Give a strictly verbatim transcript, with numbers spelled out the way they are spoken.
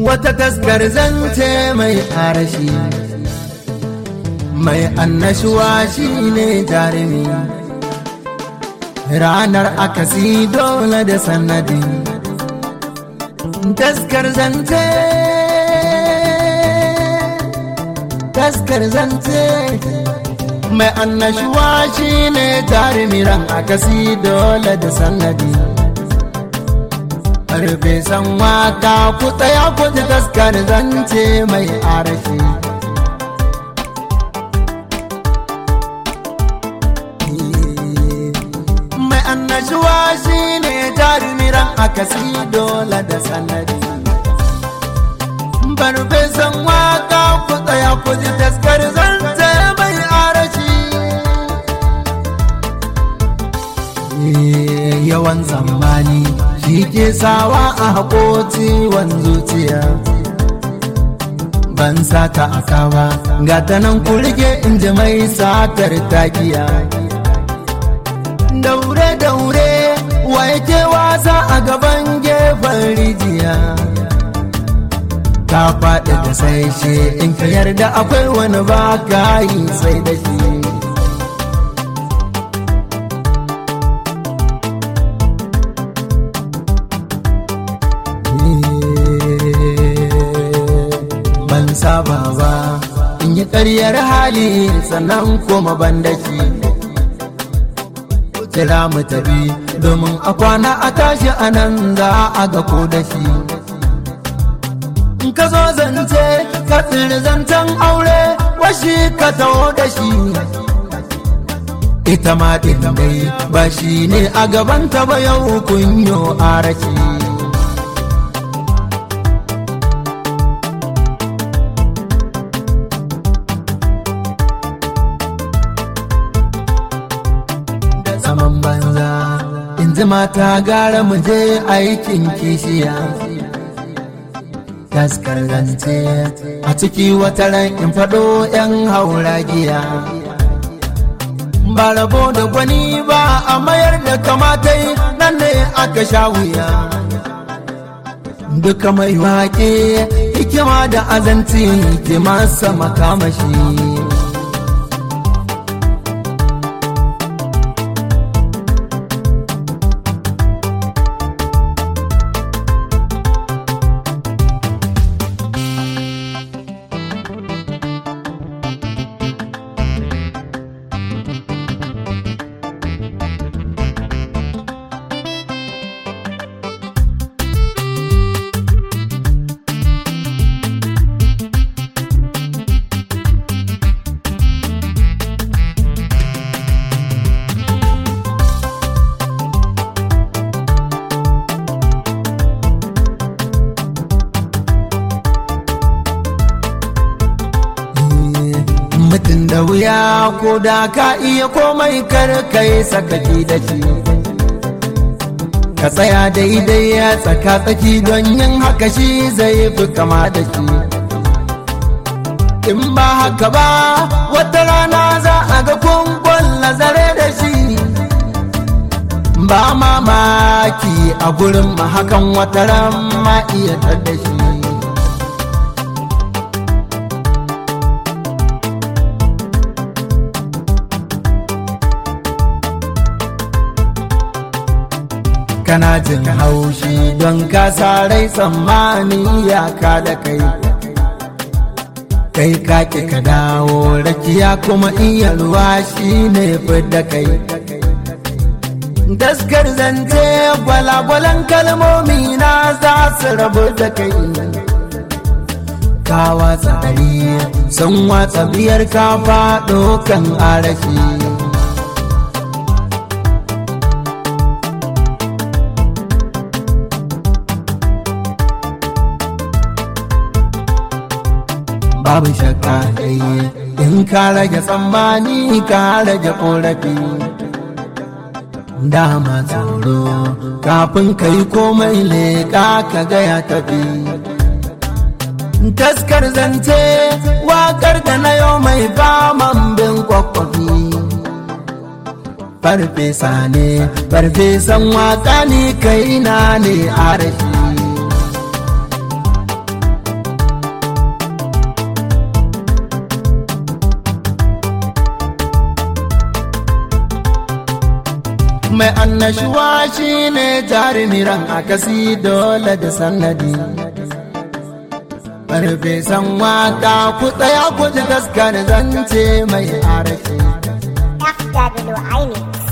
wata taskar zance mai arashi mai annashuwa shine jarumi ranar akasi dole da sanadi taskar zance taskar zance mai annashuwa shine jarumi ran akasi dole da sanadi harbe san waka ku tsaya ku ji taskar zance mai arashi mai annashuwa shine jarumi ran akasi dole da sanadi harbe san waka ku tsaya ku ji taskar zance mai arashi yawan zamani shi ke sawa a haƙoci wan zuciya ban sata aka ba ga ta nan ku rike in ji mai satar takiya daure daure wa yake wasa a gaban gefen rijiya ka faɗi da sai shi in ka yarda akwai wani ba ka yi sai da shi saba ba in yi ƙaryar hali sannan koma bandaki kira mu tafi domin a kwana a tashi a nan za a ga ko da shi in ka zo zance ka tsiri zancen aure washi ka taho da shi ita ma ɗin dai ba shi ne a gabanta ba yau kunyo a rashi mata gara mu je aikin kishiya taskar zance a ciki wata ran in faɗo yan hauragiya ba rabo da gwani ba a mayar da kamatai nan ne aka sha wuya duka mai waƙe hikima da azanci ke masa makamashi mutum da wuya ko da ka iya komai kar kai sakaki da shi ka tsaya daidai ya tsaka tsaki don yin haka shi zai fi kama da shi in ba haka ba wata rana za a ga kunkun nazare da shi ba mamaki a gurin ma hakan wata ran ma iya tar da shi kana jin haushi don ka sarai tsammani ya ka da kai kai kake ka dawo rakiya kuma iya ruwa shi ne fidda kai taskar zance gwalagwalan kalmomi na za su rabu da kai ka watsa ɗari sun watsa biyar ka faɗo kan arashi babu shakka dai in ka rage tsammani ka rage korafi dama tsoro kafin ka yi komai leƙa ka gaya tafi taskar zance waƙar da na yau mai faman bin kwakwafi farfesa ne farfesan waƙa ni kai na ne arashi mai annashuwa shine jarumiran akasi dole da sannadi. Farfesan waka ku tsaya ku ji gaskar zance mai arashi. F W I Mix.